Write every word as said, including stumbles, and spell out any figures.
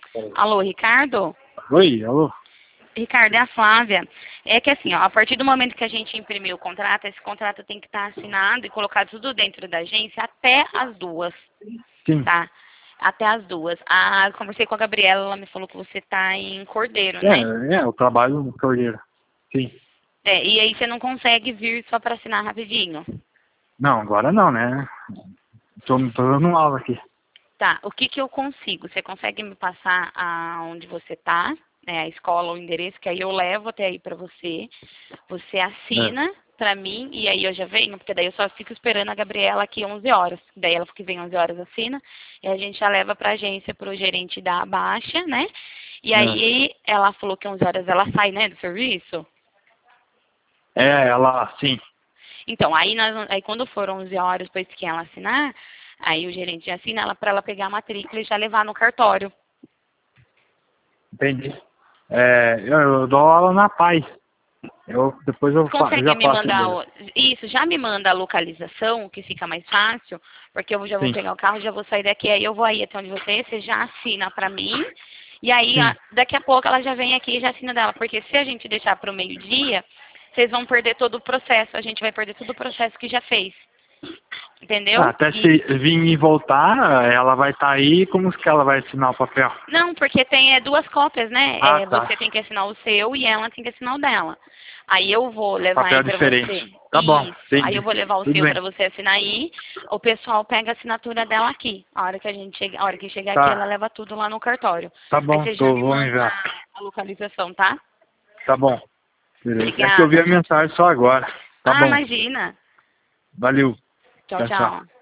Alô, Ricardo? Oi, alô? Ricardo, é a Flávia. É que assim, ó, a partir do momento que a gente imprimiu o contrato, esse contrato tem que estar assinado e colocado tudo dentro da agência até as duas, Sim. tá? Até as duas. Ah, eu conversei com a Gabriela, ela me falou que você tá em Cordeiro, né? É, é, eu trabalho no Cordeiro. Sim. É, e aí você não consegue vir só para assinar rapidinho. Não, agora não, né? Tô, tô dando aula aqui. Tá, o que que eu consigo? Você consegue me passar aonde você tá, né, a escola, o endereço, que aí eu levo até aí pra você. Você É. assina pra mim e aí eu já venho, porque daí eu só fico esperando a Gabriela aqui onze horas. Daí ela que vem onze horas assina e a gente já leva pra agência pro gerente dar a baixa, né? E É, aí ela falou que onze horas ela sai, né, do serviço. é ela, sim. Então, aí, nós, aí quando for onze horas, depois que ela assinar, aí o gerente já assina ela para ela pegar a matrícula e já levar no cartório. Entendi. É, eu, eu dou aula na Paz. Eu, depois eu Você fa consegue já me passo mandar dele. o... Isso, já me manda a localização, que fica mais fácil, porque eu já vou Sim, pegar o carro, já vou sair daqui, aí eu vou aí até onde você é, você já assina pra mim, e aí a- sim. daqui a pouco ela já vem aqui e já assina dela, porque se a gente deixar pro meio-dia, vocês vão perder todo o processo, a gente vai perder todo o processo que já fez, Ah, entendeu? até E se vir e voltar, ela vai estar aí, como que ela vai assinar o papel? não, porque tem é, duas cópias, né? Ah, É, tá. você tem que assinar o seu e ela tem que assinar o dela. Aí eu vou levar aí Papel pra diferente. você. Tá bom, Isso. Aí eu entendi. vou levar o Tudo seu bem. pra você assinar aí. O pessoal pega a assinatura dela aqui. A hora que a gente chega, a hora que chegar aqui, ela Tá, leva tudo lá no cartório. tá Aí bom, você já tô, me vou manda enviar. a localização, tá? Tá bom. Beleza. É que eu vi a Obrigada. mensagem só agora. Tá Ah, bom. imagina. Valeu. Tchau, Tchau, tchau. tchau.